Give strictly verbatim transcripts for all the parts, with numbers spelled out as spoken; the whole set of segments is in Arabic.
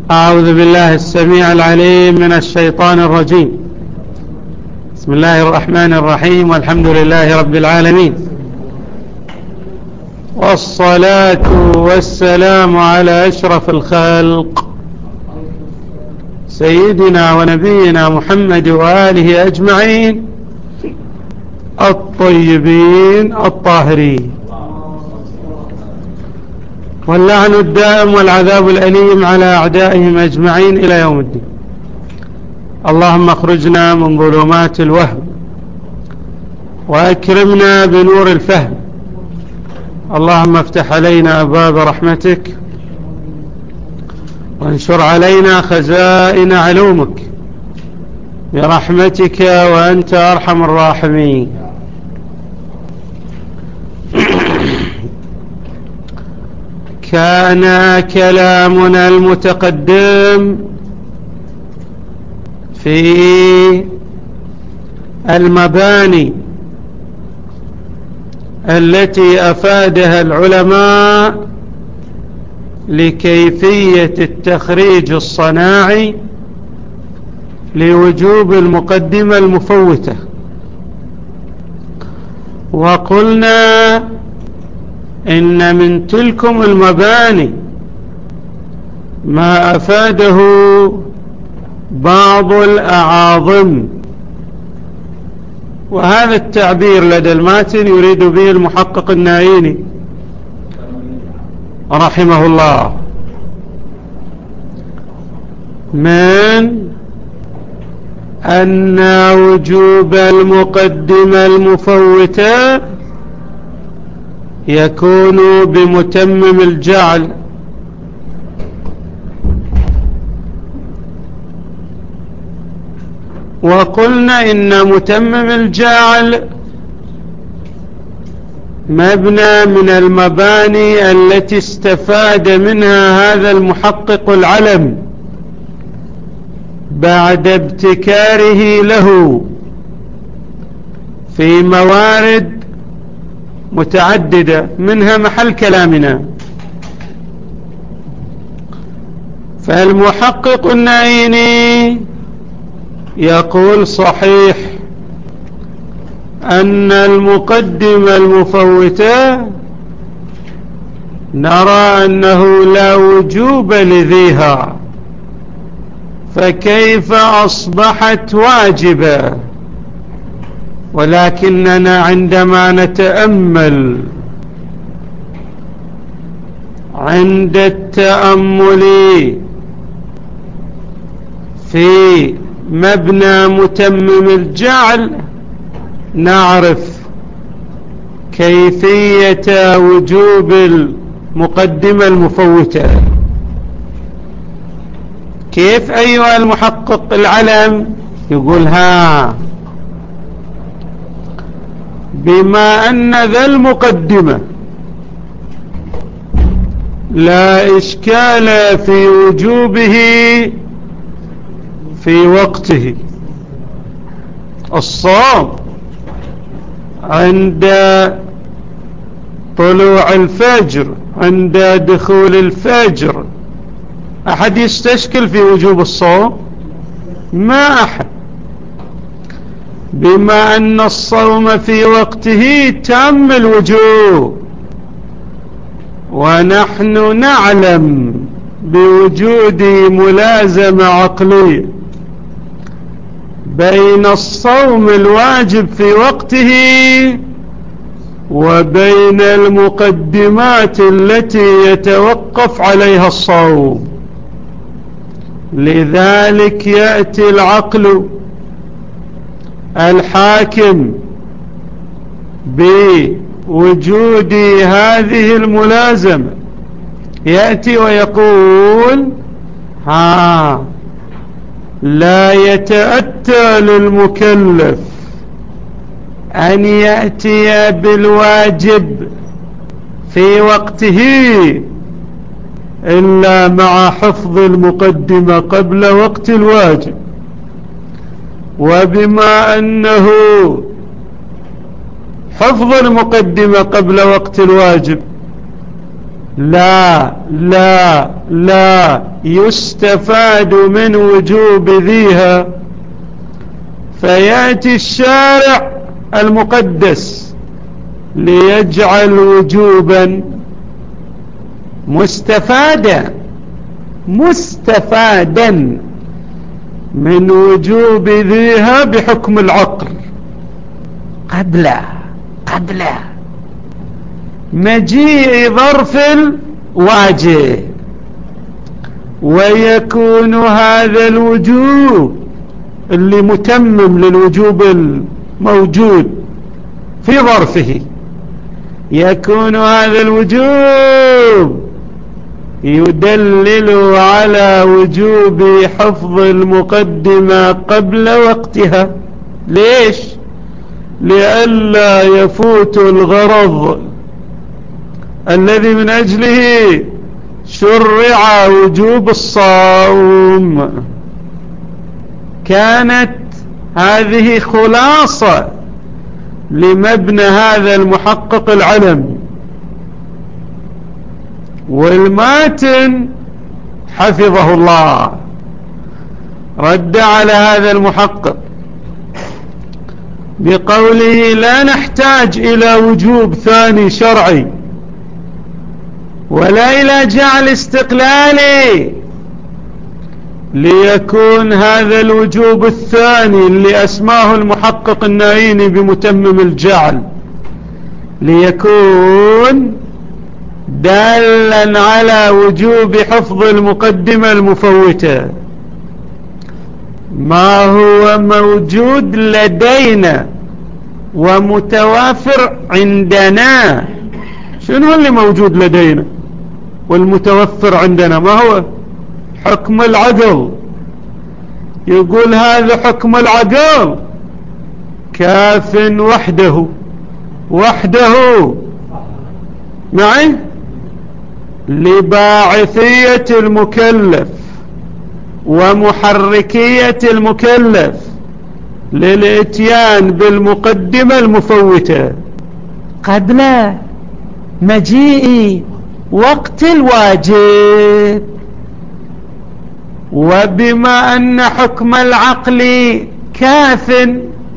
أعوذ بالله السميع العليم من الشيطان الرجيم. بسم الله الرحمن الرحيم، والحمد لله رب العالمين، والصلاة والسلام على أشرف الخلق سيدنا ونبينا محمد وآله أجمعين الطيبين الطاهرين، واللعن الدائم والعذاب الأليم على أعدائهم أجمعين إلى يوم الدين. اللهم اخرجنا من ظلمات الوهم وأكرمنا بنور الفهم. اللهم افتح علينا أبواب رحمتك وانشر علينا خزائن علومك برحمتك وأنت أرحم الراحمين. كان كلامنا المتقدم في المباني التي أفادها العلماء لكيفية التخريج الصناعي لوجوب المقدمة المفوتة، وقلنا إن من تلكم المباني ما أفاده بعض الأعاظم، وهذا التعبير لدى الماتن يريد به المحقق النايني رحمه الله، من أن وجوب المقدمة المفوتة يكون بمتمم الجعل، وقلنا إن متمم الجعل مبنى من المباني التي استفاد منها هذا المحقق العلم بعد ابتكاره له في موارد متعددة، منها محل كلامنا. فالمحقق النايني يقول صحيح أن المقدمة المفوتة نرى أنه لا وجوب لذيها، فكيف أصبحت واجبة؟ ولكننا عندما نتأمل عند التأمل في مبنى متمم الجعل نعرف كيفية وجوب المقدمة المفوتة. كيف أيها المحقق العلم؟ يقول ها بما أن ذا المقدمة لا إشكال في وجوبه في وقته، الصوم عند طلوع الفجر، عند دخول الفجر، أحد يستشكل في وجوب الصوم؟ ما أحد. بما أن الصوم في وقته تام الوجوب، ونحن نعلم بوجود ملازمة عقلية بين الصوم الواجب في وقته وبين المقدمات التي يتوقف عليها الصوم، لذلك يأتي العقل الحاكم بوجود هذه الملازمة، يأتي ويقول ها لا يتأتى للمكلف أن يأتي بالواجب في وقته إلا مع حفظ المقدمة قبل وقت الواجب، وبما أنه حفظ المقدمة قبل وقت الواجب لا لا لا يستفاد من وجوب ذيها، فيأتي الشارع المقدس ليجعل وجوبا مستفادا مستفادا من وجوب ذيها بحكم العقل قبل قبل مجيء ظرف الواجب، ويكون هذا الوجوب اللي متمم للوجوب الموجود في ظرفه، يكون هذا الوجوب يدلل على وجوب حفظ المقدمة قبل وقتها. ليش؟ لئلا يفوت الغرض الذي من أجله شرع وجوب الصوم. كانت هذه خلاصة لمبنى هذا المحقق العلم، والماتن حفظه الله رد على هذا المحقق بقوله: لا نحتاج إلى وجوب ثاني شرعي ولا إلى جعل استقلالي، ليكون هذا الوجوب الثاني اللي أسماه المحقق النايني بمتمم الجعل ليكون دالا على وجوب حفظ المقدمة المفوتة، ما هو موجود لدينا ومتوافر عندنا. شنو اللي موجود لدينا والمتوفر عندنا؟ ما هو؟ حكم العقل. يقول هذا حكم العقل كاف وحده وحده معي لباعثية المكلف ومحركية المكلف للاتيان بالمقدمة المفوتة قبل مجيء وقت الواجب. وبما أن حكم العقل كاف،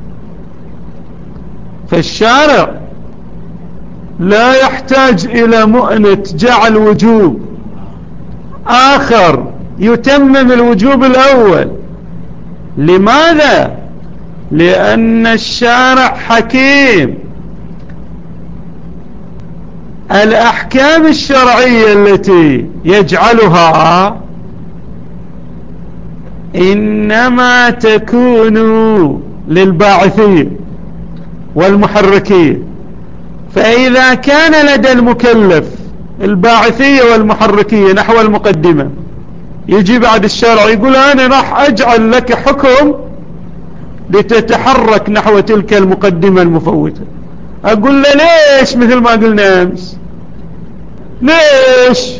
فالشارع لا يحتاج إلى مؤنة جعل وجوب آخر يتمم الوجوب الأول. لماذا؟ لأن الشارع حكيم. الأحكام الشرعية التي يجعلها إنما تكون للباعثية والمحركية، فإذا كان لدى المكلف الباعثية والمحركية نحو المقدمة، يجي بعد الشارع يقول أنا راح أجعل لك حكم لتتحرك نحو تلك المقدمة المفوتة. أقول له ليش؟ مثل ما قلنا أمس، ليش؟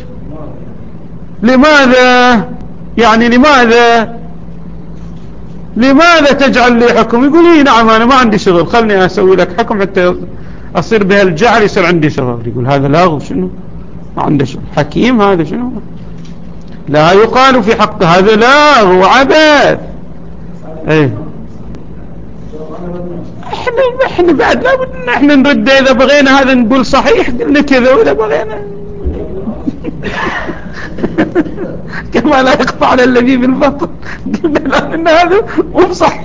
لماذا؟ يعني لماذا لماذا تجعل لي حكم؟ يقول لي نعم أنا ما عندي شغل، خلني أسوي لك حكم حتى أصير بهالجعل يصير عندي شغل. يقول هذا لاغو، شنو ما عنده شغل؟ حكيم هذا، شنو لا يقال في حقه هذا لاغو وعبث. ايه احنا احنا بعد لابد ان احنا نرد. اذا بغينا هذا نقول صحيح قلنا كذا، واذا بغينا كما لا يخفى على الذي بالبطن قلنا لا ان هذا مو صحيح.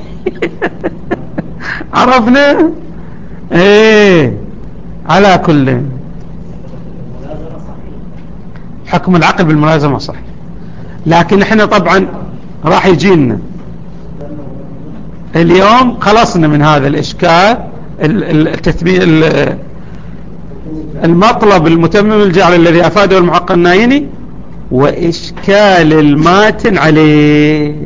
عرفنا؟ ايه على كل حكم العقل بالملازمة صحيح، لكن احنا طبعا راح يجينا اليوم خلصنا من هذا الاشكال التثبيت المطلب المتمم الجعل الذي افاده المحقق النايني، واشكال الماتن عليه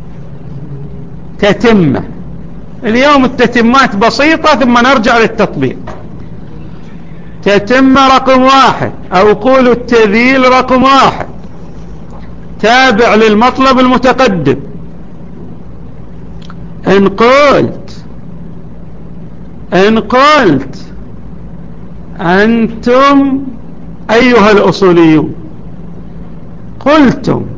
تتمه. اليوم التتمات بسيطة ثم نرجع للتطبيق. تتمة رقم واحد او قولوا التذييل رقم واحد تابع للمطلب المتقدم. ان قلت ان قلت انتم أيها الأصوليون قلتم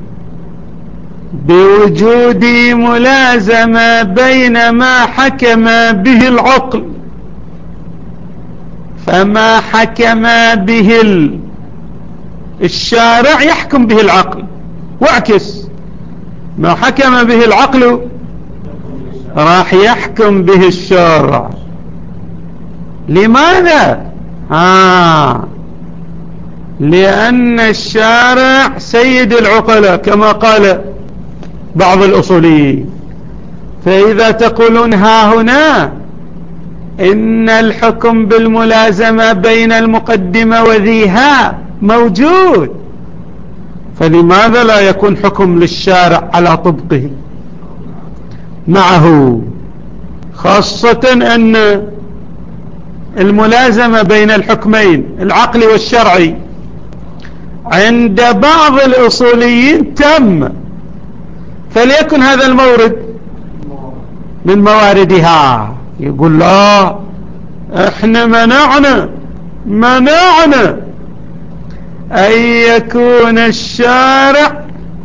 بوجود ملازمة بين ما حكم به العقل، فما حكم به الشارع يحكم به العقل، واعكس ما حكم به العقل راح يحكم به الشارع. لماذا؟ آه لأن الشارع سيد العقلاء كما قال بعض الأصوليين. فإذا تقولون ها هنا إن الحكم بالملازمة بين المقدمة وذيها موجود، فلماذا لا يكون حكم للشارع على طبقه معه؟ خاصة أن الملازمة بين الحكمين العقلي والشرعي عند بعض الأصوليين تم، فليكن هذا المورد من مواردها. يقول لا احنا منعنا منعنا أن يكون الشارع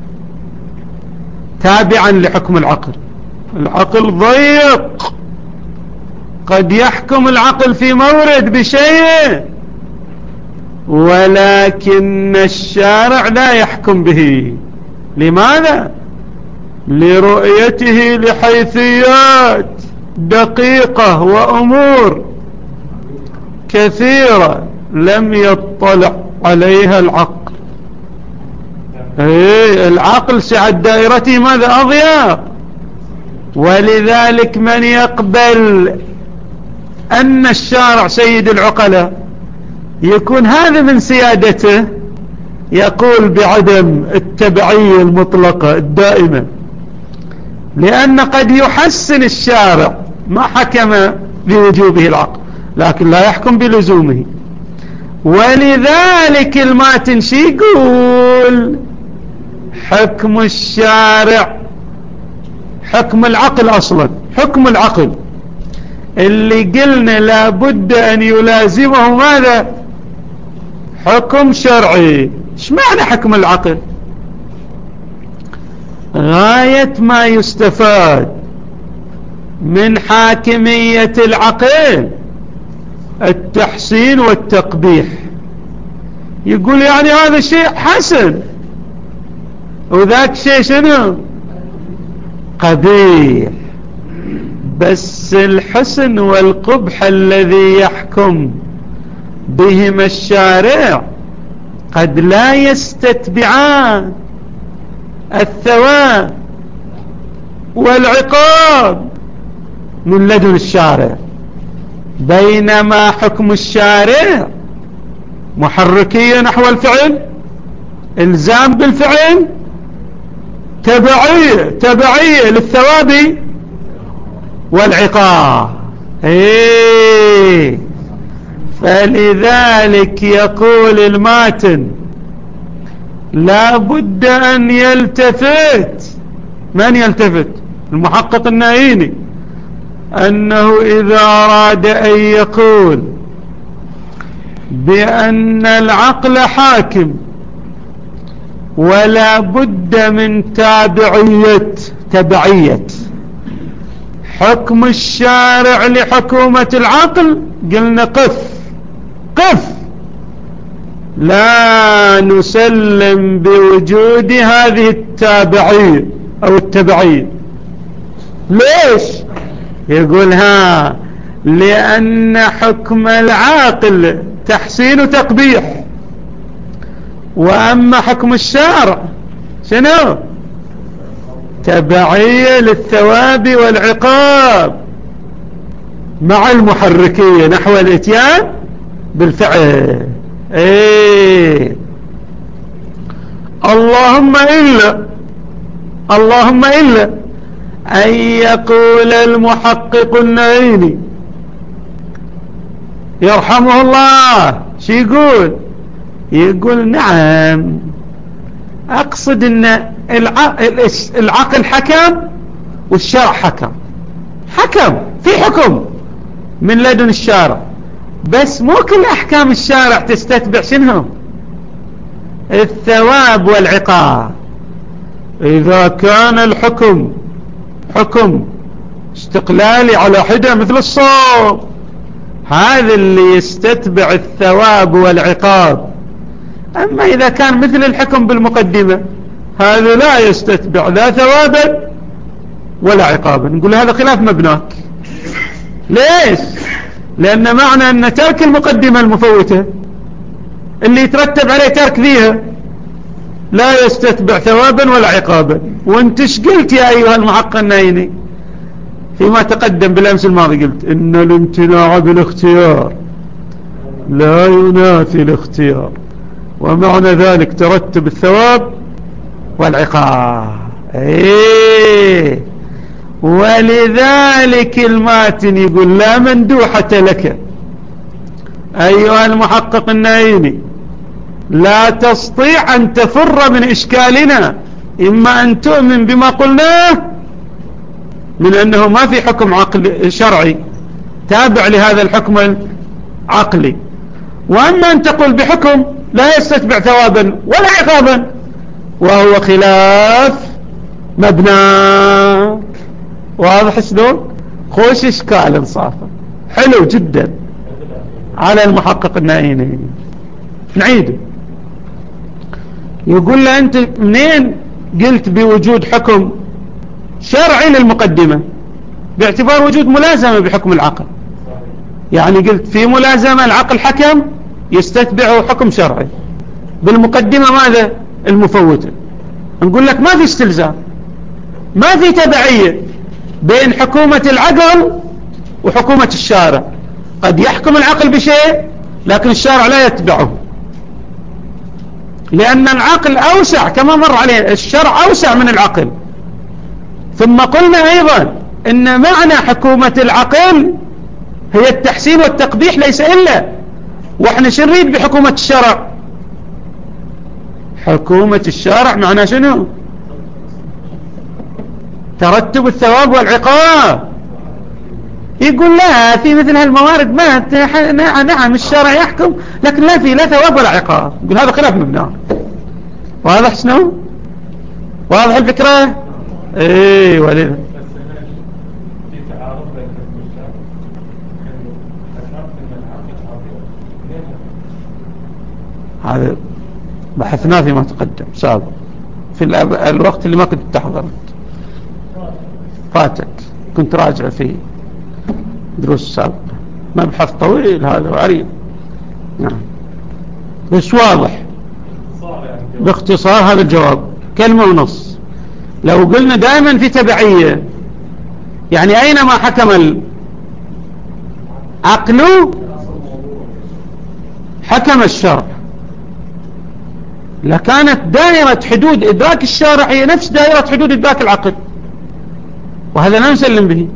تابعا لحكم العقل. العقل ضيق، قد يحكم العقل في مورد بشيء ولكن الشارع لا يحكم به. لماذا؟ لرؤيته لحيثيات دقيقة وأمور كثيرة لم يطلع عليها العقل. ايه العقل سعة دائرته ماذا؟ أضيق. ولذلك من يقبل أن الشارع سيد العقلاء يكون هذا من سيادته يقول بعدم التبعية المطلقة الدائمة، لأن قد يحسن الشارع ما حكم بوجوبه العقل لكن لا يحكم بلزومه. ولذلك الماتن شي يقول حكم الشارع حكم العقل، أصلا حكم العقل اللي قلنا لابد أن يلازمه ماذا؟ حكم شرعي. ايش معنى حكم العقل؟ غاية ما يستفاد من حاكمية العقل التحسين والتقبيح. يقول يعني هذا شيء حسن وذاك شيء شنو؟ قبيح. بس الحسن والقبح الذي يحكم بهما الشارع قد لا يستتبعان الثواب والعقاب من لدن الشارع، بينما حكم الشارع محركية نحو الفعل، الزام بالفعل، تبعية تبعية للثواب والعقاب. ايه فلذلك يقول الماتن لا بد أن يلتفت. من يلتفت؟ المحقق النايني، أنه إذا أراد أن يقول بأن العقل حاكم ولا بد من تابعية تبعية حكم الشارع لحكومة العقل، قلنا قف قف، لا نسلم بوجود هذه التابعية أو التبعية. ليش؟ يقول ها لأن حكم العاقل تحسين وتقبيح، وأما حكم الشارع شنو؟ تبعية للثواب والعقاب مع المحركية نحو الاتيان بالفعل. ايه اللهم إلا اللهم إلا أن يقول المحقق النعيمي يرحمه الله شو يقول؟ يقول نعم أقصد أن العقل حكم والشرع حكم، حكم في حكم من لدن الشارع، بس مو كل أحكام الشارع تستتبع شنو؟ الثواب والعقاب. إذا كان الحكم حكم استقلالي على حدة مثل الصوم، هذا اللي يستتبع الثواب والعقاب. أما إذا كان مثل الحكم بالمقدمة، هذا لا يستتبع لا ثوابا ولا عقابا. نقول هذا خلاف مبناك. ليش؟ لأن معنى أن ترك المقدمة المفوتة اللي يترتب عليه ترك ذيها لا يستتبع ثوابا ولا عقابا. وانت ايش قلت يا أيها المحقق النايني فيما تقدم بالأمس الماضي؟ قلت إن الامتناع بالاختيار لا ينافي الاختيار، ومعنى ذلك ترتب الثواب والعقاب. ايه، ولذلك الماتن يقول لا مندوحة لك أيها المحقق النايمي، لا تستطيع أن تفر من إشكالنا، إما أن تؤمن بما قلناه من أنه ما في حكم عقل شرعي تابع لهذا الحكم العقلي، وأما أن تقول بحكم لا يستتبع ثوابا ولا عقابا، وهو خلاف مبناك. واضح شلون؟ خوش إشكال انصافا حلو جدا على المحقق النائيني. نعيده. يقول له أنت منين قلت بوجود حكم شرعي للمقدمة باعتبار وجود ملازمة بحكم العقل؟ يعني قلت في ملازمة العقل حكم يستتبعه حكم شرعي، بالمقدمة ماذا؟ المفوتة. نقول لك ما في استلزام، ما في تبعية بين حكومة العقل وحكومة الشارع. قد يحكم العقل بشيء لكن الشارع لا يتبعه، لأن العقل أوسع كما مر عليه، الشرع أوسع من العقل. ثم قلنا أيضا إن معنى حكومة العقل هي التحسين والتقبيح ليس إلا، وإحنا شو نريد بحكومة الشرع؟ حكومة الشرع معنى شنو؟ ترتب الثواب والعقاب. يقول لا، في مثل هالموارد ما نعم الشرع يحكم لكن لا في لا ثواب ولا عقاب. يقول هذا خلاف مبنى. واضح شنو؟ واضح الفكرة؟ ايه ولذا هذا بحثناه فيما تقدم سابق في الوقت اللي ما كنت تحضرت، فاتك كنت راجع فيه دروس سابقة. مبحث طويل هذا وعريض. نعم بس واضح باختصار هذا الجواب كلمة ونص. لو قلنا دائما في تبعية، يعني أينما حكم العقل حكم الشرع، لكانت دائرة حدود إدراك الشارع هي نفس دائرة حدود إدراك العقل، وهذا لا نسلم به.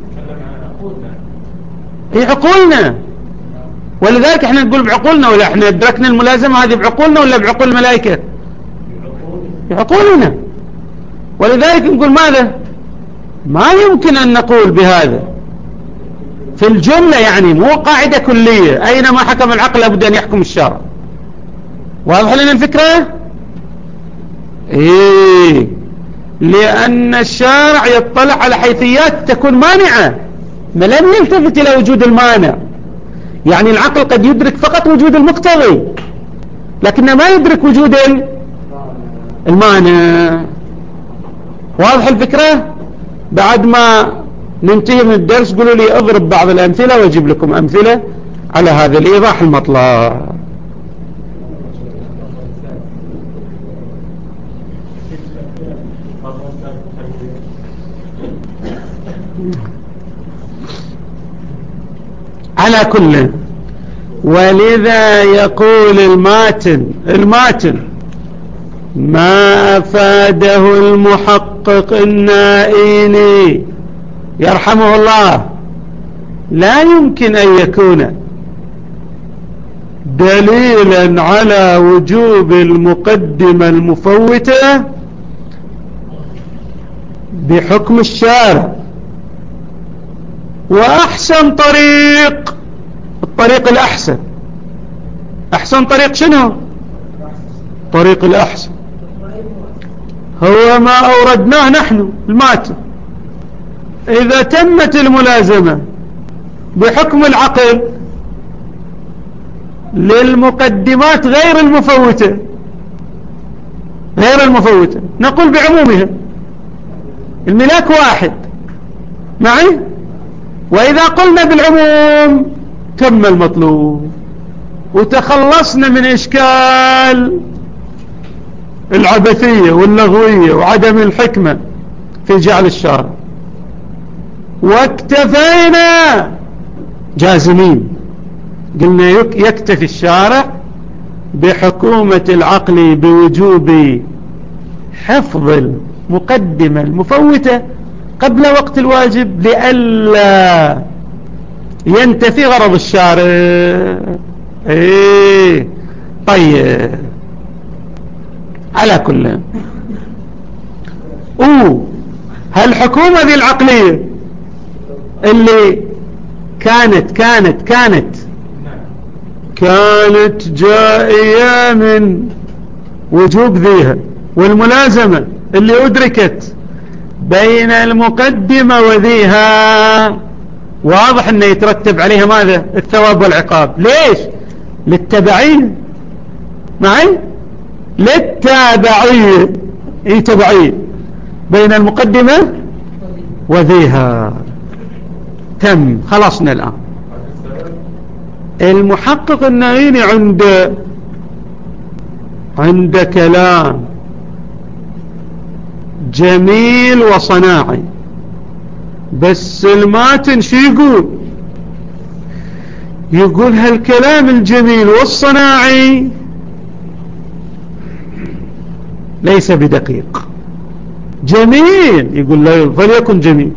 هي عقولنا، ولذلك احنا نقول بعقولنا، ولا احنا ادركنا الملازمة هذه بعقولنا ولا بعقول الملائكة؟ بعقولنا. ولذلك نقول ماذا؟ ما يمكن أن نقول بهذا في الجملة، يعني مو قاعدة كلية أينما حكم العقل لابد أن يحكم الشرع. واضح لنا الفكرة؟ إيه، لأن الشارع يطلع على حيثيات تكون مانعة، ما لم يلتفت إلى وجود المانع. يعني العقل قد يدرك فقط وجود المقتضي لكنه ما يدرك وجود المانع. واضح الفكرة؟ بعد ما ننتهي من الدرس قولوا لي اضرب بعض الأمثلة واجيب لكم أمثلة على هذا الإيضاح المطلع. على كل، ولذا يقول الماتن الماتن ما أفاده المحقق النائيني يرحمه الله لا يمكن أن يكون دليلا على وجوب المقدمة المفوتة بحكم الشارع. وأحسن طريق، الطريق الأحسن، أحسن طريق شنو؟ طريق الأحسن هو ما أوردناه نحن الماتن. إذا تمت الملازمة بحكم العقل للمقدمات غير المفوتة غير المفوتة نقول بعمومها الملاك واحد معي. وإذا قلنا بالعموم تم المطلوب وتخلصنا من إشكال العبثية واللغوية وعدم الحكمة في جعل الشارع، واكتفينا جازمين قلنا يكتفي الشارع بحكومة العقل بوجوب حفظ المقدمة المفوتة قبل وقت الواجب لئلا ينتفي غرض الشارع. ايه طيب على كل اوه هالحكومة ذي العقلية اللي كانت كانت كانت كانت جائية من وجوب ذيها والملازمة اللي أدركت بين المقدمة وذيها واضح أنه يترتب عليها ماذا؟ الثواب والعقاب. ليش؟ للتبعية معي؟ للتبعية اي تبعية بين المقدمة وذيها. تم خلصنا الآن. المحقق النعيني عند عند كلام جميل وصناعي، بس الماتن شو يقول؟ يقول هالكلام الجميل والصناعي ليس بدقيق. جميل يقول لا فليكن جميل،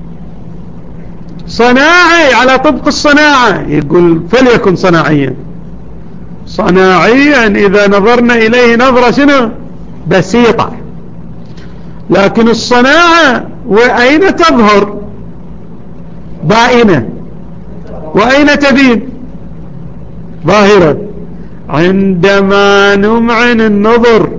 صناعي على طبق الصناعة يقول فليكن صناعيا. صناعيا إذا نظرنا إليه نظرة شنو بسيطة، لكن الصناعة وأين تظهر؟ بائنة. وأين تبين؟ ظاهرة. عندما نمعن النظر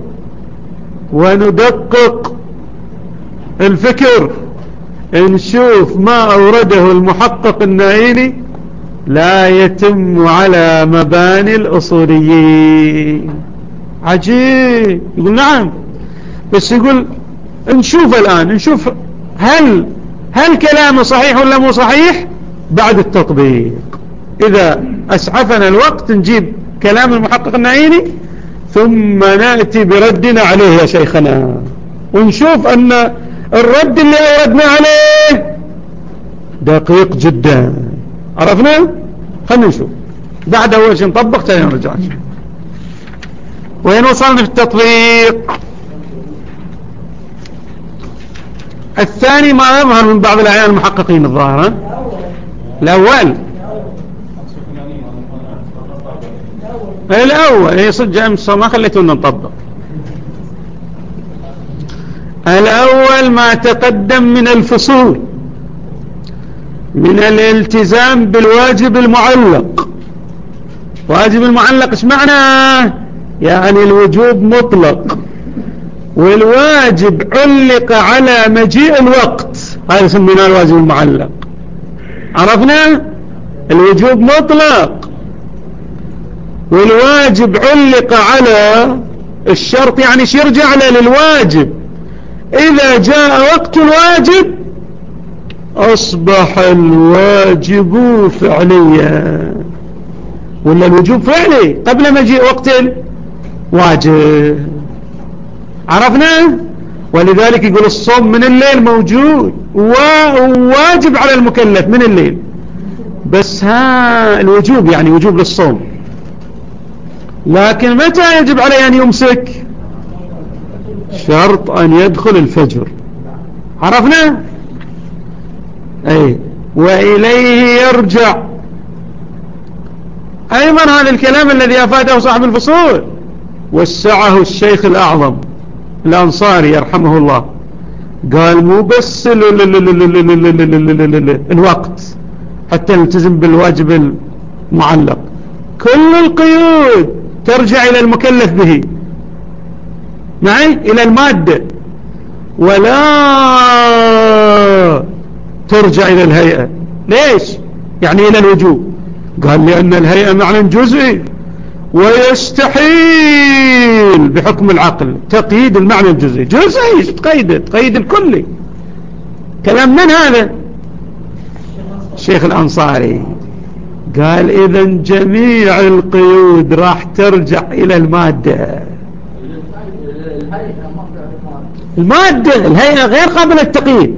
وندقق الفكر نشوف ما أورده المحقق النعيني لا يتم على مباني الأصوليين. عجيب. يقول نعم، بس يقول نشوف الآن نشوف هل هل كلامه صحيح ولا مو صحيح بعد التطبيق. إذا أسعفنا الوقت نجيب كلام المحقق النعيني ثم نأتي بردنا عليه يا شيخنا، ونشوف أن الرد اللي أردنا عليه دقيق جدا. عرفنا؟ خلنا نشوف بعد أول شيء نطبق تاني نرجع. وين وصلنا في التطبيق؟ الثاني ما يظهر من بعض الأعيان المحققين الظاهرة. الأول الأول هي صدق أمس ما خليتونا نطبق. الأول ما تقدم من الفصول من الالتزام بالواجب المعلق. واجب المعلق ايش معنى؟ يعني الوجوب مطلق والواجب علق على مجيء الوقت، هذا سميناه الواجب المعلق. عرفنا؟ الوجوب مطلق والواجب علق على الشرط، يعني ايش يرجع له؟ للواجب. إذا جاء وقت الواجب أصبح الواجب فعليا، ولا الوجوب فعلي قبل مجيء وقت الواجب. عرفنا؟ ولذلك يقول الصوم من الليل موجود وواجب على المكلف من الليل، بس ها الوجوب يعني وجوب للصوم، لكن متى يجب عليه أن يمسك؟ شرط أن يدخل الفجر. عرفنا؟ أي وإليه يرجع أيضا هذا الكلام الذي أفاده صاحب الفصول وسعه الشيخ الأعظم الأنصاري يرحمه الله. قال مو بس الوقت حتى نلتزم بالواجب المعلق، كل القيود ترجع إلى المكلف به. معي إلى المادة، ولا ترجع إلى الهيئة. ليش؟ يعني إلى الوجوب. قال لأن الهيئة معنى جزئي، ويستحيل بحكم العقل تقييد المعنى الجزئي. جزئي تقيد تقيد الكلي. كلام من هذا؟ الشيخ الأنصاري. قال إذن جميع القيود راح ترجع إلى المادة. المادة الهيئة غير قابلة للتقييد.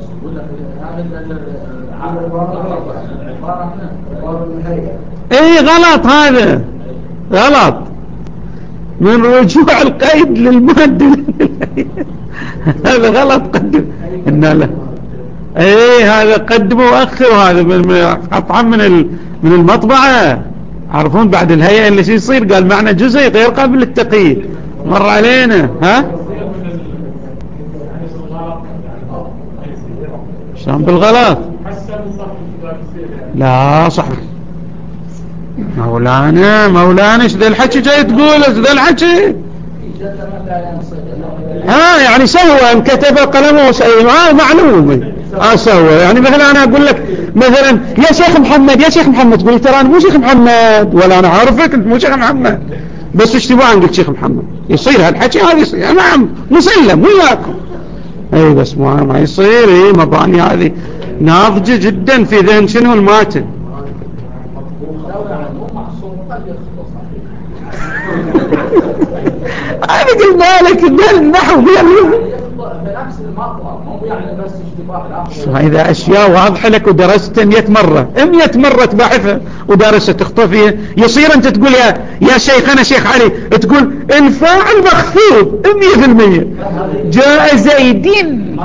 اي غلط، هذا غلط، من رجوع القيد للمادة. هذا غلط. قدم إن لا اي هذا قدموا واخروا. هذا قطعا من من المطبعة. عارفون بعد الهيئة اللي شي يصير؟ قال معنى جزئي غير قابل للتقييد. مر علينا. ها شلون بالغلط؟ لا صح. مولانا مولانا ايش ذا الحكي جاي تقول؟ ايش ذا الحكي؟ ها يعني سوى كتب قلمه وسوى. ها معلوم. ها سوى. يعني مثلا انا اقول لك مثلا يا شيخ محمد يا شيخ محمد، تقول ترى انا مو شيخ محمد، ولا انا عارفك انت مو شيخ محمد، بس ايش تبغى قلت شيخ محمد؟ يصير هالحكي هذا يصير. نعم مسلم وياكم. اي بس ما ما يصير. اي مباني هذه ناضجة جدا في ذهن شنو الماتن. أنا قلنا لك إن النحو بنفس المطلب، مو يعني بس اشتباه. إذا أشياء واضحة لك ودرست مئة مرة مئة مرة تباحثها ودرست تخطئ فيها، يصير أنت تقول يا يا شيخ أنا شيخ علي تقول الفاعل مخفوض مئة في المئة جاء زيدين.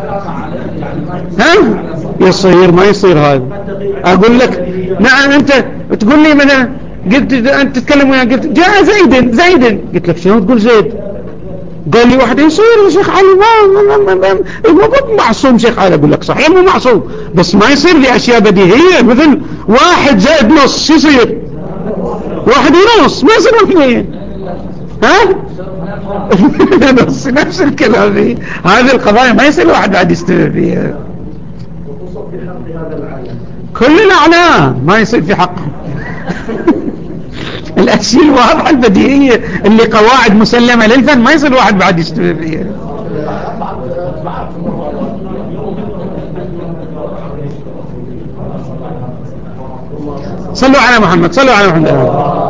ها يصير ما يصير هذا. أقول لك نعم أنت تقول لي مثلا قلت أنت تتكلم وياه قلت جاء زيد زيد، قلت لك شنو تقول زيد؟ قال لي واحد يصير شيخ علي ما معصوم شيخ علي. أقول لك صحيح مو معصوم، بس ما يصير لي أشياء بديهية مثل واحد زائد نص يصير واحد ونص، ما يصير اثنين. ها نص نفس الكلام. هذه القضايا ما يصير واحد بعد يستمر فيها. كل الأعلام ما يصير في حقهم. الأشياء الواضحة البديهية اللي قواعد مسلمة للفن ما يصير واحد بعد يشتغل فيها. صلوا على محمد صلوا على محمد.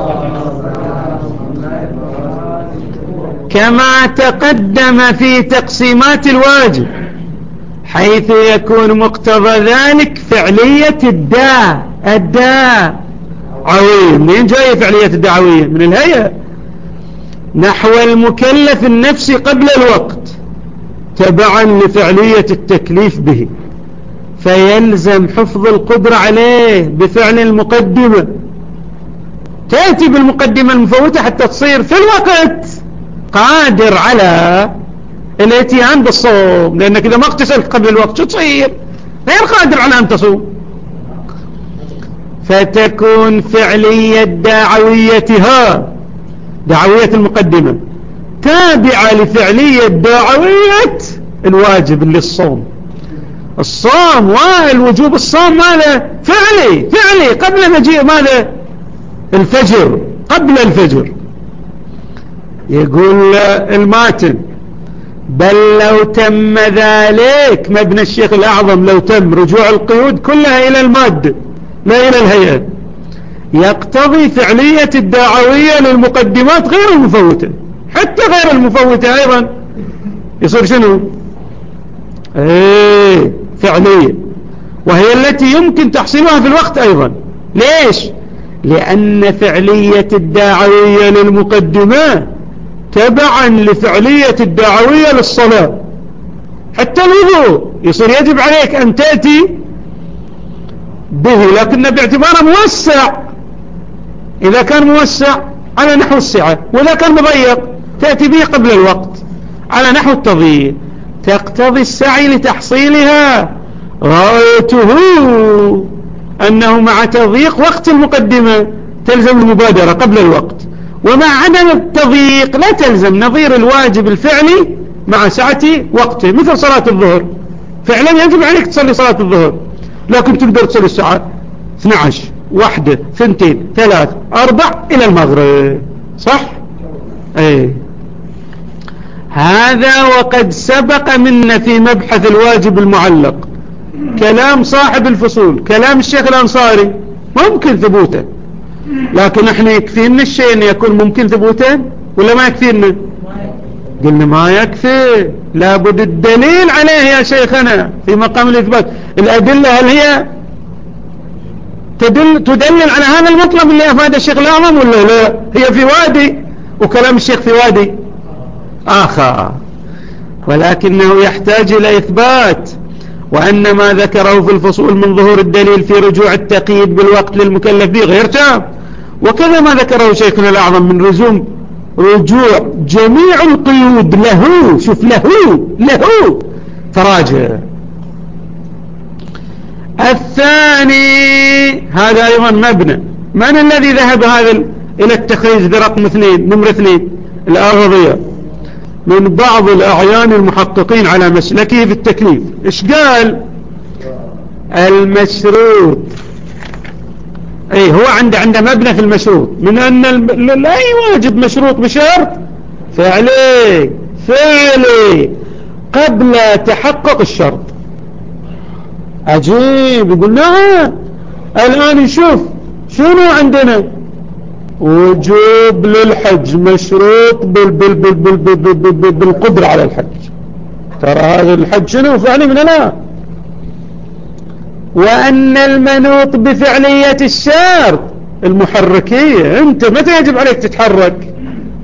كما تقدم في تقسيمات الواجب، حيث يكون مقتضى ذلك فعلية الداء الداء عوية. منين جاية فعلية الدعوية؟ من الهيئة. نحو المكلف النفسي قبل الوقت تبعا لفعلية التكليف به، فيلزم حفظ القدرة عليه بفعل المقدمة. تأتي بالمقدمة المفوتة حتى تصير في الوقت قادر على الاتيان بالصوم، لأنك إذا ما اغتسلت قبل الوقت شو تصير؟ غير قادر على أن تصوم. فتكون فعلية دعويتها دعوية المقدمة تابعة لفعلية دعوية الواجب اللي الصوم. الصوم والوجوب الصوم ماذا؟ فعلي فعلي قبل مجيء ماذا؟ الفجر، قبل الفجر. يقول الماتن بل لو تم ذلك مبنى الشيخ الأعظم، لو تم رجوع القيود كلها إلى المادة لا إلى الهيئة، يقتضي فعلية الدعوية للمقدمات غير المفوتة. حتى غير المفوتة أيضا يصير شنو؟ ايه فعلية، وهي التي يمكن تحصيلها في الوقت أيضا. ليش؟ لأن فعلية الدعوية للمقدمات تبعا لفعلية الدعوية للصلاة. حتى الوضوء يصير يجب عليك أن تأتي به، لكن باعتباره موسع. إذا كان موسع على نحو السعة، وإذا كان مضيق تأتي به قبل الوقت على نحو التضييق. تقتضي السعي لتحصيلها، غايته أنه مع تضييق وقت المقدمة تلزم المبادرة قبل الوقت، ومع عدم التضييق لا تلزم نظير الواجب الفعلي مع سعة وقته، مثل صلاة الظهر فعلا يجب عليك تصلي صلاة الظهر، لكن تقدر تصلي الساعة اثني عشر واحدة ثنتين ثلاث أربع إلى المغرب، صح؟ ايه هذا وقد سبق منا في مبحث الواجب المعلق كلام صاحب الفصول، كلام الشيخ الأنصاري ممكن ثبوته، لكن احنا يكفينا الشيء ان يكون ممكن ثبوته ولا ما يكفينا؟ قلنا ما يكفي، لابد الدليل عليه يا شيخنا في مقام الإثبات. الأدلة هل هي تدل تدلل على هذا المطلب اللي أفاد الشيخ الأعظم ولا لا؟ هي في وادي وكلام الشيخ في وادي آخر، ولكنه يحتاج إلى إثبات، وأن ما ذكره في الفصول من ظهور الدليل في رجوع التقييد بالوقت للمكلف به غير تام، وكذا ما ذكره شيخنا الأعظم من رزوم رجوع جميع القيود له، شوف له له تراجع. الثاني هذا أيضا مبنى، من الذي ذهب هذا إلى التخريج برقم اثنين نمر اثنين؟ الأغضية من بعض الأعيان المحققين على مسلكه في التكليف. إيش قال؟ المشروط، اي هو عنده عنده مبنى في المشروط من أن أي واجب مشروط بشرط فعلي فعلي قبل تحقق الشرط. عجيب، يقول نعم الآن نشوف شنو عندنا وجوب للحج مشروط بال بال بال بال بال بال بال بال بالقدرة على الحج، ترى هذا الحج شنو فعلي من الآن، وأن المنوط بفعلية الشرط المحركية، أنت متى يجب عليك تتحرك؟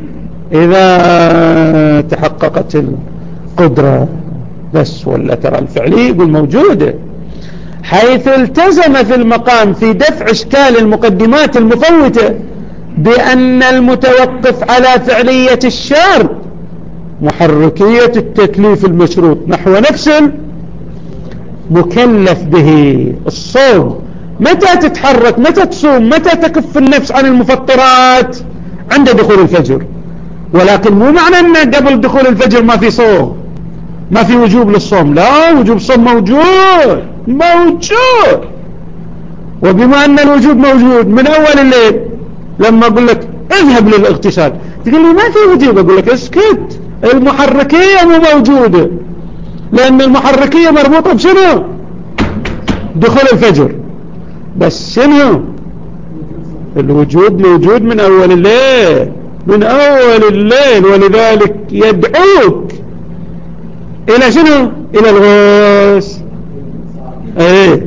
إذا تحققت القدرة بس، ولا ترى الفعلية يقول موجودة، حيث التزم في المقام في دفع إشكال المقدمات المفوتة بأن المتوقف على فعلية الشرط محركية التكليف المشروط نحو نفس مكلف به. الصوم متى تتحرك، متى تصوم، متى تكف النفس عن المفطرات؟ عند دخول الفجر، ولكن مو معنى أن قبل دخول الفجر ما في صوم ما في وجوب للصوم، لا، وجوب الصوم موجود موجود. وبما أن الوجوب موجود من أول الليل، لما أقول لك اذهب للاغتسال تقول لي ما في وجوب، أقول لك اسكت، المحركية مو موجودة، لأن المحركية مربوطة بشنو؟ دخول الفجر، بس شنو؟ الوجود موجود من أول الليل، من أول الليل، ولذلك يدعوك إلى شنو؟ إلى الغوث. ايه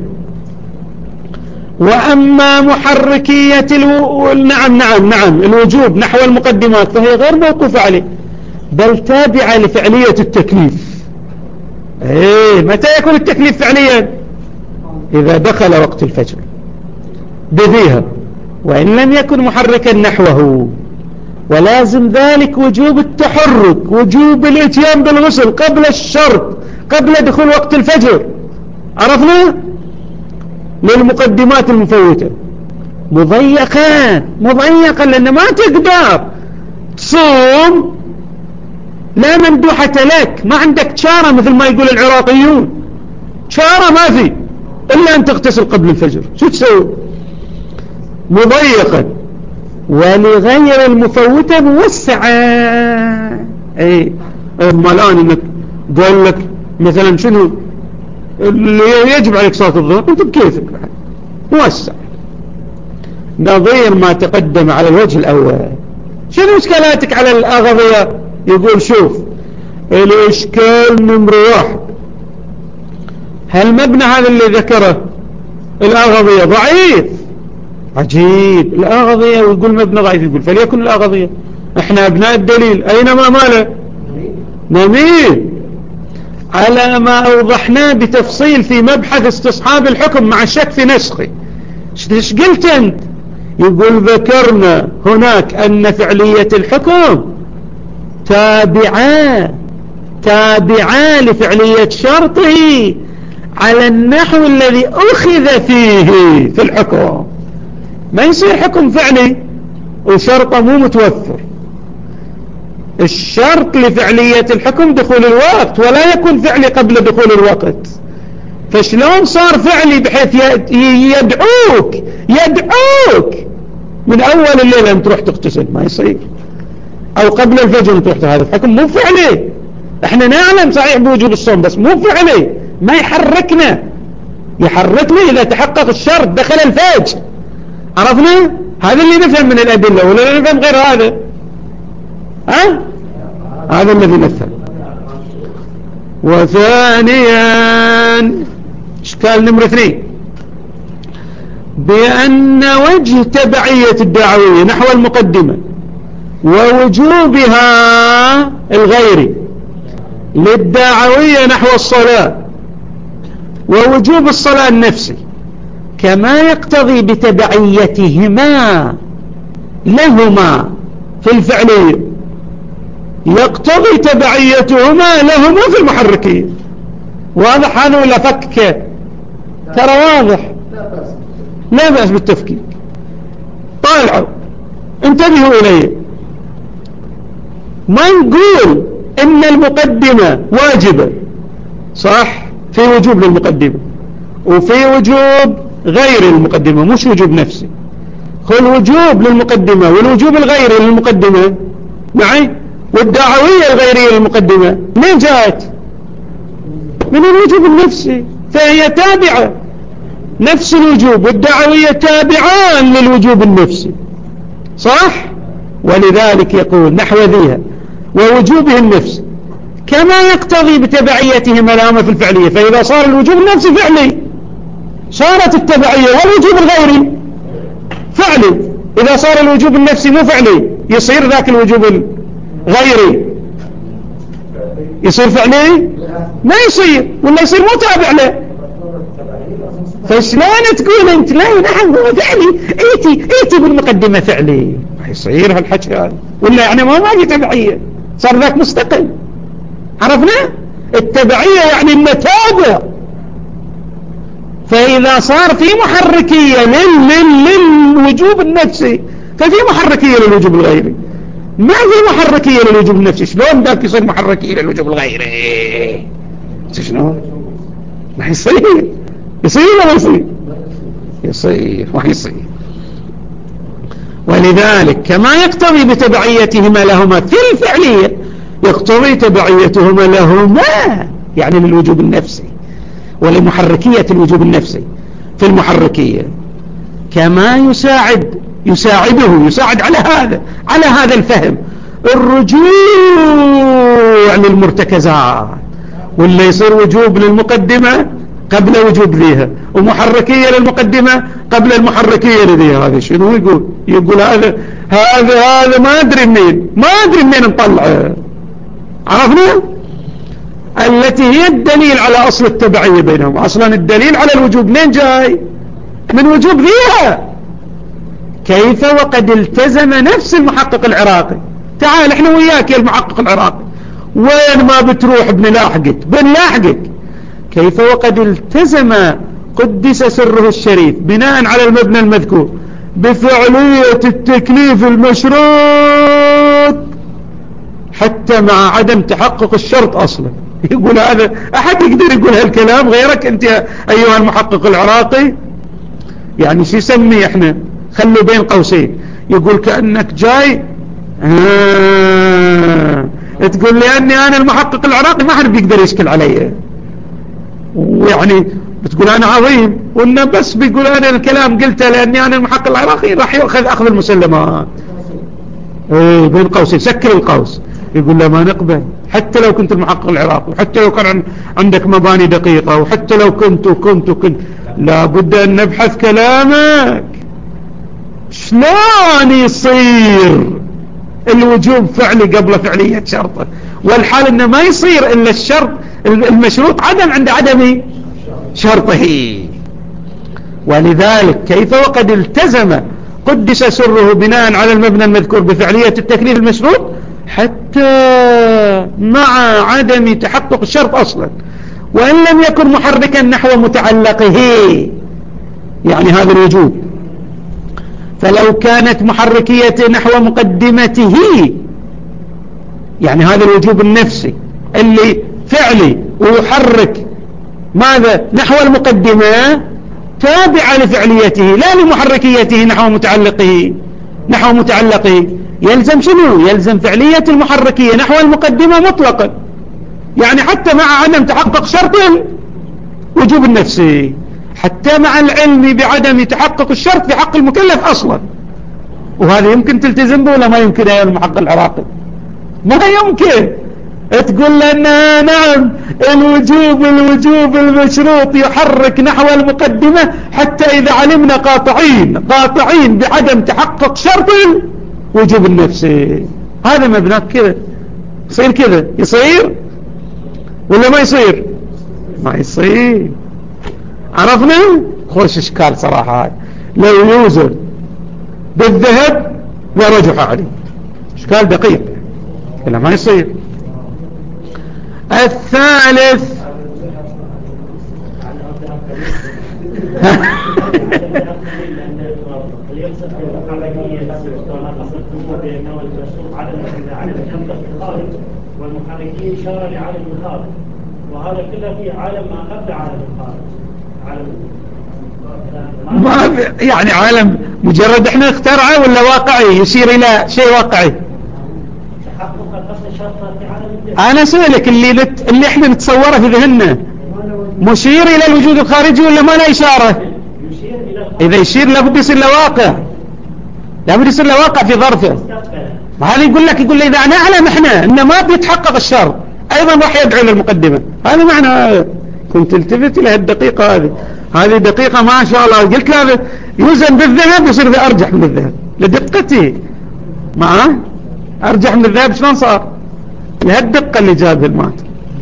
وأما محركية الو... نعم نعم نعم الوجوب نحو المقدمات فهي غير موقوفة عليه، بل تابعة لفعلية التكليف. ايه متى يكون التكليف فعليا؟ إذا دخل وقت الفجر بذيها، وإن لم يكن محركا نحوه، ولازم ذلك وجوب التحرك، وجوب الاتيان بالغسل قبل الشرط، قبل دخول وقت الفجر، عرفنا؟ للمقدمات المفوتة مضيقا مضيقا، لأن ما تقدر تصوم لا مندوحة لك، ما عندك شارة مثل ما يقول العراقيون، شارة ما في إلا أن تغتسل قبل الفجر، شو تسوي؟ مضيقا. ولغير المفوتة موسعة. اي اما الآن انك قال لك مثلا شنو اللي يجب عليك صلاة الظهر، انت بكيفك بعد موسع، نظير ما تقدم على الوجه الأول. شنو إشكالاتك على الأغضية؟ يقول شوف الإشكال نمر واحد، هل مبنى هذا اللي ذكره الأغضية ضعيف. عجيب، الأغضية ويقول مبنى ضعيف، يقول فليكن الأغضية، احنا ابناء الدليل، أينما ماله نميل على ما أوضحناه بتفصيل في مبحث استصحاب الحكم مع الشك في نسخه. ايش قلت انت؟ يقول ذكرنا هناك أن فعلية الحكم تابعة تابعة لفعلية شرطه على النحو الذي أخذ فيه في الحكم. ما يصير حكم فعلي وشرطه مو متوفر. الشرط لفعلية الحكم دخول الوقت، ولا يكون فعلي قبل دخول الوقت. فشلون صار فعلي بحيث يدعوك يدعوك من أول الليلة أن تروح تغتسل؟ ما يصير. أو قبل الفجر أن تروح. هذا الحكم مو فعلي. احنا نعلم صحيح بوجوب الصوم بس مو فعلي، ما يحركنا. يحركنا إذا تحقق الشرط دخل الفجر. عرفنا؟ هذا اللي نفهم من الأدلة، ولا نفهم غير هذا؟ ها؟ هذا الذي نفهم. وثانيا اشكال نمرة اثنين، بأن وجه تبعية الدعوية نحو المقدمة ووجوبها الغيري للدعوية نحو الصلاة ووجوب الصلاة النفسي كما يقتضي بتبعيتهما لهما في الفعلية يقتضي تبعيتهما لهما في المحركية. واضح هذا ولا فكك؟ ترى واضح، لا بأس بالتفكيك. طالعوا انتبهوا إليه. ما نقول إن المقدمة واجبة، صح؟ في وجوب للمقدمة وفي وجوب غير المقدمة، مش وجوب نفسي. خل وجوب للمقدمة والوجوب الغيري للمقدمة معي، والدعوية الغيرية للمقدمة منين جاءت؟ من الوجوب النفسي، فهي تابعة. نفس الوجوب والدعوية تابعان للوجوب النفسي، صح؟ ولذلك يقول نحو ذيها ووجوبه النفسي كما يقتضي بتبعيتهما لهما في الفعلية. فإذا صار الوجوب النفسي فعلي صارت التبعية والوجوب الغيري فعلي. إذا صار الوجوب النفسي مو فعلي يصير ذاك الوجوب الغيري يصير فعلي؟ ما يصير، ولا يصير مو تابع له. فشلون تقول انت لا نعم هو فعلي ايتي ايتي بالمقدمة فعلي؟ ما يصير هالحكي هذا، ولا يعني ما ما في تبعية، صار ذاك مستقل. عرفنا؟ التبعية يعني المتابع. فإذا صار في محركية لل للوجوب النفسي ففي محركية للوجوب الغيري، ما في محركية للوجوب النفسي. شلون ذاك يصير محركية للوجوب الغيري؟ شلون؟ ما يصير. يصير ولا ما يصير؟ يصير ما يصير. ولذلك كما يقتضي بتبعيتهما لهما في الفعلية يقتضي تبعيتهما لهما يعني للوجوب النفسي ولمحركية الوجوب النفسي في المحركية، كما يساعد يساعده يساعد على هذا على هذا الفهم الرجوع للمرتكزات، ولا يصير وجوب للمقدمة قبل وجوب ذيها ومحركية للمقدمة قبل المحركية لذيها. هذا شنو يقول؟ يقول هذا هذا هذا ما أدري منين ما أدري منين نطلعه. عرفنا؟ التي هي الدليل على أصل التبعية بينهم. أصلا الدليل على الوجوب منين جاي؟ من وجوب ذيها. كيف وقد التزم نفس المحقق العراقي. تعال احنا وياك يا المحقق العراقي، وين ما بتروح بنلاحقك بنلاحقك. كيف وقد التزم قدس سره الشريف بناء على المبنى المذكور بفعلية التكليف المشروط حتى مع عدم تحقق الشرط أصلا. يقول هذا أحد يقدر يقول هالكلام غيرك أنت أيها المحقق العراقي؟ يعني شو يسمي احنا خلوا بين قوسين، يقول كأنك جاي آه تقول لي أني أنا المحقق العراقي ما حد بيقدر يشكل علي، ويعني بتقول أنا عظيم، وإنه بس بيقول أنا الكلام قلته لأني أنا المحقق العراقي راح يأخذ أخذ المسلمات. ايه بين قوسين سكر القوس. يقول لا ما نقبل حتى لو كنت المحقق العراقي، وحتى لو كان عندك مباني دقيقة، وحتى لو كنت وكنت وكنت لابد أن نبحث كلامك. شلون يصير الوجوب فعلي قبل فعلية شرطه، والحال انه ما يصير الا الشرط المشروط عدم عند عدم شرطه. ولذلك كيف وقد التزم قدس سره بناء على المبنى المذكور بفعلية التكليف المشروط حتى مع عدم تحقق الشرط اصلا، وان لم يكن محركا نحو متعلقه يعني هذا الوجوب، فلو كانت محركية نحو مقدمته، يعني هذا الوجوب النفسي اللي فعلي ويحرك ماذا نحو المقدمة تابعة لفعليته لا لمحركيته نحو متعلقه نحو متعلقه يلزم شنو؟ يلزم فعلية المحركية نحو المقدمة مطلقا، يعني حتى مع عدم تحقق شرط وجوب النفسي، حتى مع العلم بعدم تحقق الشرط في حق المكلف أصلا. وهذا يمكن تلتزم به ولا ما يمكن يا المحقق العراقي؟ ما يمكن تقول لنا نعم الوجوب الوجوب المشروط يحرك نحو المقدمة حتى إذا علمنا قاطعين قاطعين بعدم تحقق شرط وجوب النفسي. هذا مبناك كذا يصير كذا، يصير ولا ما يصير؟ ما يصير. عرفنا؟ خوش اشكال صراحة. لو يوزن بالذهب ورجح عليه اشكال دقيق، لا ما يصير. الثالث والمحركية إشارة لعالم الخارج، وهذا كله في عالم ما قبل عالم الخارج. عالم ما يعني عالم مجرد احنا اخترعه ولا واقعي يشير الى شيء واقعي؟ انا اسألك اللي نت... اللي احنا نتصوره في ذهننا مشير الى الوجود الخارجي ولا ما له اشارة؟ اذا يشير لابد يصير له واقع، لابد يصير له واقع في ظرفه. وهذا يقول لك يقول لي اذا نعلم احنا ان ما بيتحقق الشرط ايضا راح يدعو للمقدمة. هذا معنى كنت التفت الى الدقيقة هذه هذه دقيقة ما شاء الله. قلت له يوزن بالذهب يصير ذا ارجح من الذهب لدقتي معه، ارجح من الذهب شلون صار لهالدقة اللي جاب المات.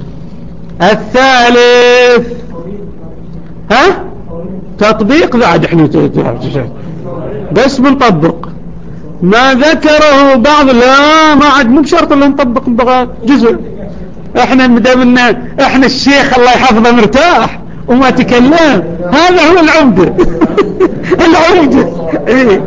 الثالث ها تطبيق بعد احنا بس بنطبق ما ذكره بعض. لا ما عاد مو بشرط اللي نطبق بغاء جزء. احنا مدامنا احنا الشيخ الله يحفظه مرتاح وما تكلم، هذا هو العمدة العمدة ايه.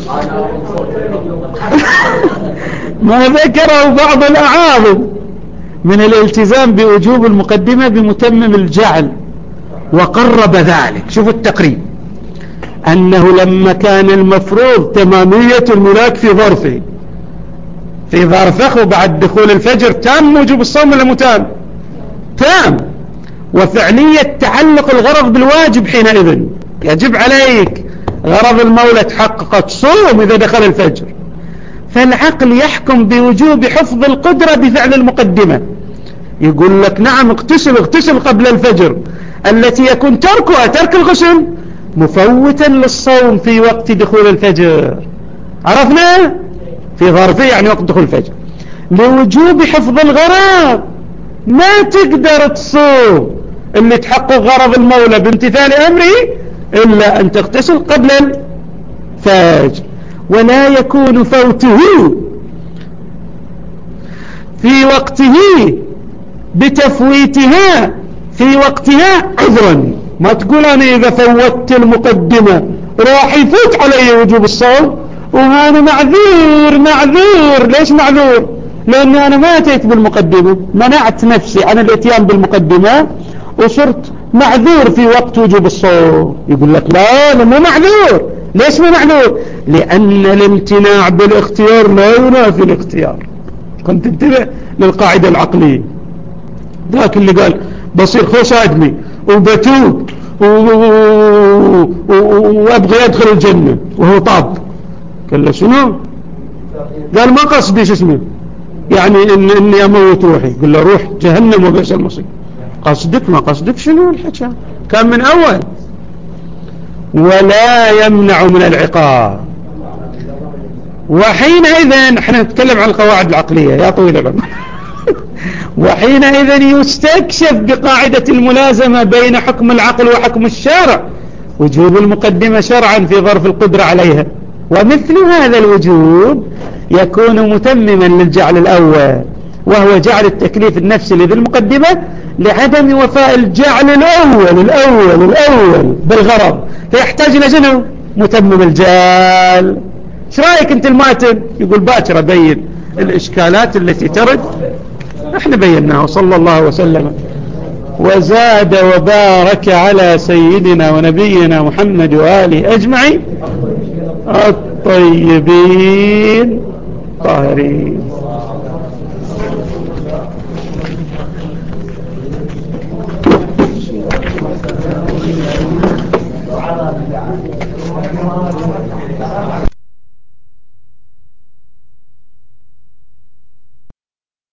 ما ذكره بعض الأعاظم من الالتزام بوجوب المقدمة بمتمم الجعل وقرب ذلك. شوفوا التقريب، أنه لما كان المفروض تمامية الملاك في ظرفه في ظرفه بعد دخول الفجر تام وجوب الصوم ولا متام؟ تام. وفعلية تعلق الغرض بالواجب حينئذ يجب عليك غرض المولى تحققت صوم إذا دخل الفجر، فالعقل يحكم بوجوب حفظ القدرة بفعل المقدمة. يقول لك نعم اغتسل اغتسل قبل الفجر التي يكون تركها ترك الغسل مفوتا للصوم في وقت دخول الفجر. عرفنا؟ في ظرفه يعني وقت دخول الفجر. لوجوب حفظ الغرض ما تقدر تصوم اللي تحقق غرض المولى بامتثال أمره إلا أن تغتسل قبل الفجر، ولا يكون فوته في وقته بتفويتها في وقتها عذرا. ما تقول أنا إذا فوتت المقدمة راح يفوت علي وجوب الصوم وأنا معذور. معذور ليش معذور؟ لأني أنا ما أتيت بالمقدمة، منعت نفسي عن الاتيان بالمقدمة وصرت معذور في وقت وجوب الصوم. يقول لك لا أنا مو معذور. ليش مو معذور؟ لأن الامتناع بالاختيار لا ينافي الاختيار. كنت انتبه للقاعدة العقلية. ذاك اللي قال بصير خوش آدمي وبتوب وأبغي أدخل الجنة وهو طاب، قال له شنو؟ قال ما قصدي شو اسمه يعني إن إني أموت روحي. قال له روح جهنم وبئس المصير. قصدك ما قصدك شنو الحكي؟ كان من أول. ولا يمنع من العقاب. وحينئذ احنا نتكلم عن القواعد العقلية يا طويل العمر. وحينئذ يستكشف بقاعدة الملازمة بين حكم العقل وحكم الشارع وجوب المقدمة شرعا في ظرف القدرة عليها. ومثل هذا الوجوب يكون متمما للجعل الأول وهو جعل التكليف النفسي لذي المقدمة لعدم وفاء الجعل الأول الأول الأول بالغرض، فيحتاج إلى جنو متمم الجعل. ايش رايك انت الماتن؟ يقول باكر ابين الاشكالات التي ترد. احنا بيناها. وصلى الله وسلم وزاد وبارك على سيدنا ونبينا محمد وآله أجمعين الطيبين طاهرين.